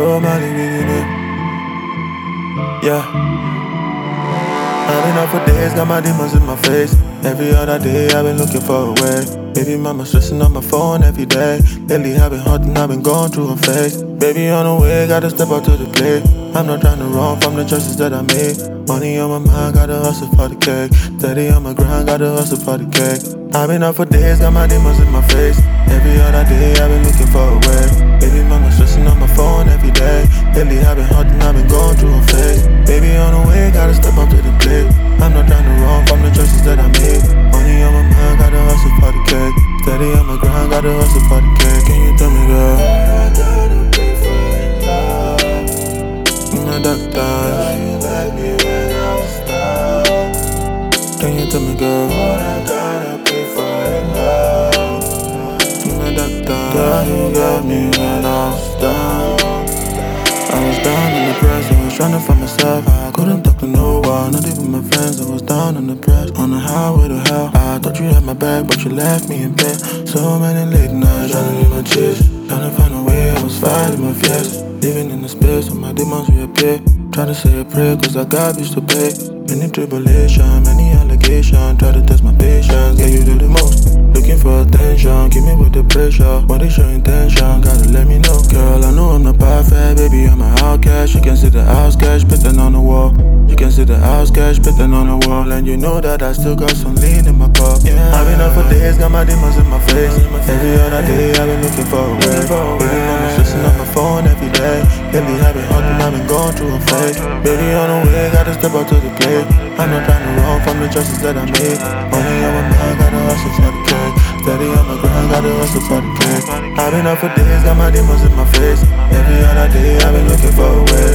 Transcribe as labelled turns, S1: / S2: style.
S1: Bob Marley reading it. Yeah. I've been up for days, got my demons in my face. Every other day, I've been looking for a way. Baby mama stressing on my phone every day. Lately, I've been hunting, I've been going through a phase. Baby on the way, gotta step up to the plate. I'm not trying to run from the choices that I made. Money on my mind, gotta hustle for the cake. Steady on my grind, gotta hustle for the cake. I've been up for days, got my demons in my face. Every other day, I've been looking for a way. Baby mama stressing on my phone every day. Lately, I've been hunting, I've been going through a phase. Baby on the way, gotta step up to the plate. I'm not trying to run from the choices that I made. Money on my mind, gotta hustle for the cake. Steady on my grind, gotta hustle for the cake. Can you tell me, girl? What I gotta pay for your love? My doctor, you let me when I was down. Can you tell me, girl? What I gotta pay for your love? My doctor, girl, you got me when I was down. I was down in the press, I was trying to find myself. I couldn't talk to no one, not even my friends. I was down in the press, on the highway to hell. I thought you had my back, but you left me in bed. So many late nights, trying to leave my chest. Trying to find a way, I was fighting my fears. Living in the space where my demons reappear. Trying to say a prayer, cause I got bills to pay. Many tribulation, many allegation. Try to test my patience, yeah, you do the most. Looking for attention, keep me with the pressure. What is your intention? Gotta let me know. Girl, I know I'm not perfect, baby, I'm an outcast. You can see the outskirts, spitting on the wall. You can see the outskirts, spitting on the wall. And you know that I still got some lean in my cup. Yeah, I've been up for days, got my demons in my face. Every other day, I've been looking for a way. Baby, mama stressing on my phone every day. Lately, I've been hunting, I've been going through a phase. Baby, on the way, gotta step up to the plate. I'm not trying to run from the choices that I made. Money on my mind, gotta hustle for the cake. Steady on my grind, gotta hustle for the cake. I've been up for days, got my demons in my face. Every other day, I've been looking for a way.